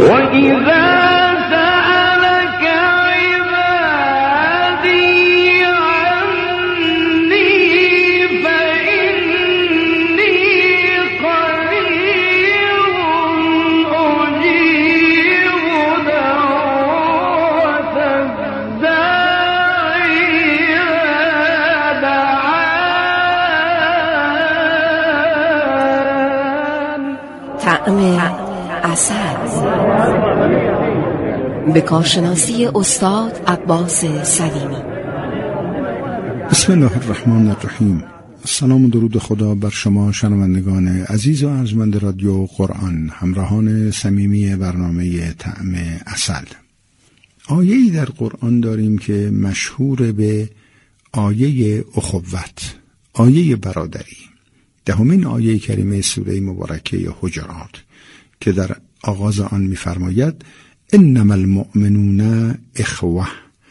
به کارشناسی استاد عباس سلیمی. بسم الله الرحمن الرحیم. سلام و درود خدا بر شما شنوندگان عزیز و ارجمند رادیو قرآن، همراهان صمیمی برنامه طعم عسل. آیه‌ای در قرآن داریم که مشهور به آیه اخوت، آیه برادری. دهمین آیه کریمه سوره مبارکه حجرات که در آغاز آن می‌فرماید انما المؤمنون اخوه،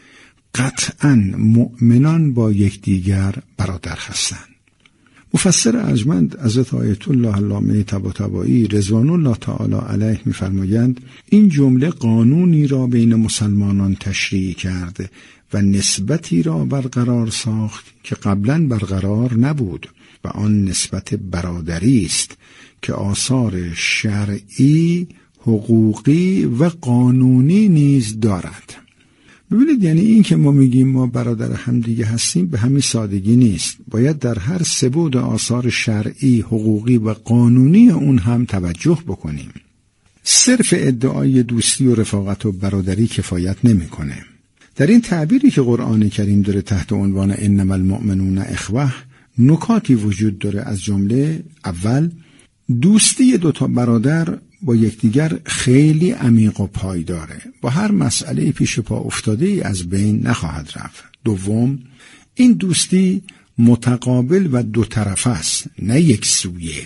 قطعاً مؤمنان با یکدیگر برادر هستند. مفسر ارجمند حضرت آیت الله علامه طباطبایی رضوان الله تعالی علیه می‌فرمایند این جمله قانونی را بین مسلمانان تشریع کرد و نسبتی را برقرار ساخت که قبلاً برقرار نبود و آن نسبت برادری است که آثار شرعی، حقوقی و قانونی نیز دارد. ببینید، یعنی این که ما میگیم ما برادر همدیگه هستیم به همین سادگی نیست. باید در هر سه بعد آثار شرعی، حقوقی و قانونی اون هم توجه بکنیم. صرف ادعای دوستی و رفاقت و برادری کفایت نمیکنه. در این تعبیری که قرآن کریم داره تحت عنوان انما المؤمنون اخوه نکاتی وجود داره. از جمله اول، دوستی دوتا برادر با یکدیگر خیلی عمیق و پایداره، با هر مسئله پیش پا افتاده ای از بین نخواهد رفت. دوم، این دوستی متقابل و دو طرفه است، نه یک سویه.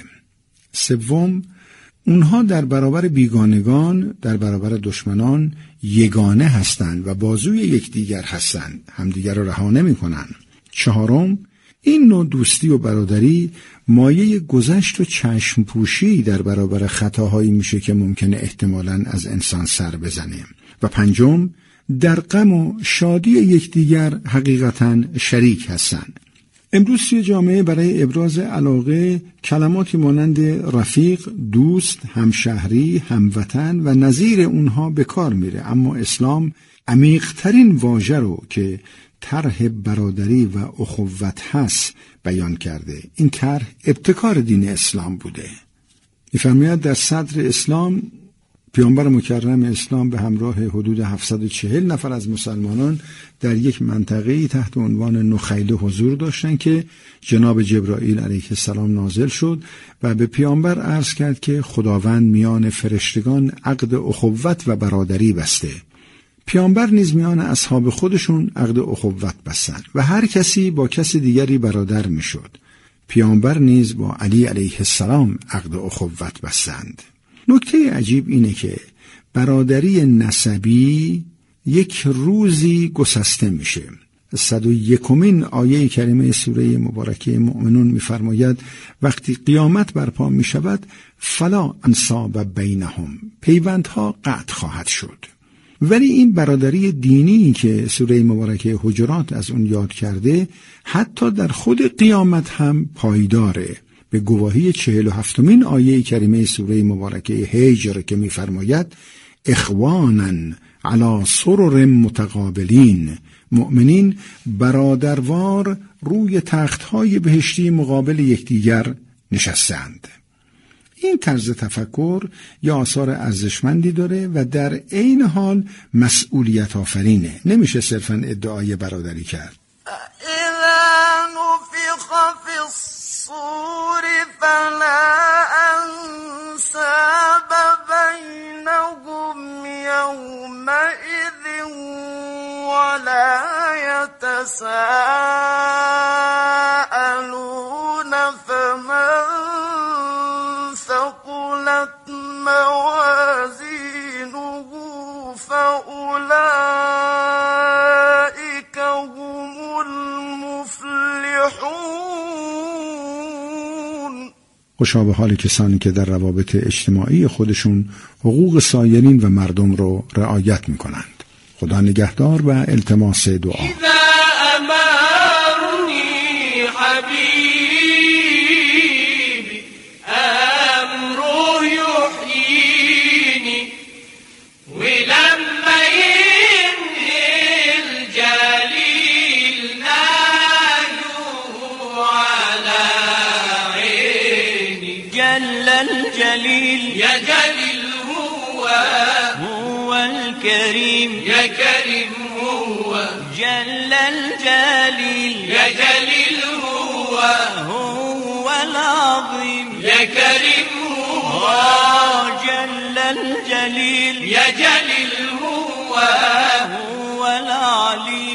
سوم، اونها در برابر بیگانگان، در برابر دشمنان یگانه هستند و بازوی یکدیگر هستند، همدیگر را رها نمی‌کنند. چهارم، این نوع دوستی و برادری مایه گذشت و چشم پوشی در برابر خطاهایی میشه که ممکنه احتمالاً از انسان سر بزنه. و پنجم، در غم و شادی یکدیگر حقیقتاً شریک هستند. امروز توی جامعه برای ابراز علاقه کلماتی مانند رفیق، دوست، همشهری، هموطن و نظیر اونها به کار میره، اما اسلام عمیق‌ترین واژه رو که طرح برادری و اخوت هست بیان کرده. این طرح ابتکار دین اسلام بوده. می‌فرماید در صدر اسلام پیامبر مکرم اسلام به همراه حدود 740 نفر از مسلمانان در یک منطقه‌ای تحت عنوان نخیله حضور داشتند که جناب جبرائیل علیه السلام نازل شد و به پیامبر عرض کرد که خداوند میان فرشتگان عقد اخوت و برادری بسته. پیامبر نیز میان اصحاب خودشون عقد اخوت بستند و هر کسی با کس دیگری برادر میشد. پیامبر نیز با علی علیه السلام عقد اخوت بستند. نکته عجیب اینه که برادری نسبی یک روزی گسسته میشه. 101مین آیه کریمه سوره مبارکه مؤمنون میفرماید وقتی قیامت برپا میشود فلا انساب بینهم، پیوندها قطع خواهد شد. ولی این برادری دینی که سوره مبارکه حجرات از اون یاد کرده حتی در خود قیامت هم پایداره. به گواهی 47مین آیه کریمه سوره مبارکه هجر که می‌فرماید اخوانن علی سرر متقابلین، مؤمنین برادروار روی تخت‌های بهشتی مقابل یکدیگر نشستند. این طرز تفکر یا آثار ارزشمندی داره و در عین حال مسئولیت آفرینه. نمیشه صرفاً ادعای برادری کرد. اذا نفخ فی الصور فلا انساب بینهم یومئذ ولا یتساءلون فمن ثقلت موازینه فأولئک هم المفلحون. خوشا به حال کسانی که در روابط اجتماعی خودشون حقوق سایرین و مردم رو رعایت میکنند. خدا نگهدار و التماس دعا. يا جليل هو الكريم يا كريم هو جل الجليل يا جليل هو العظيم يا كريم هو جل الجليل يا جليل هو العليم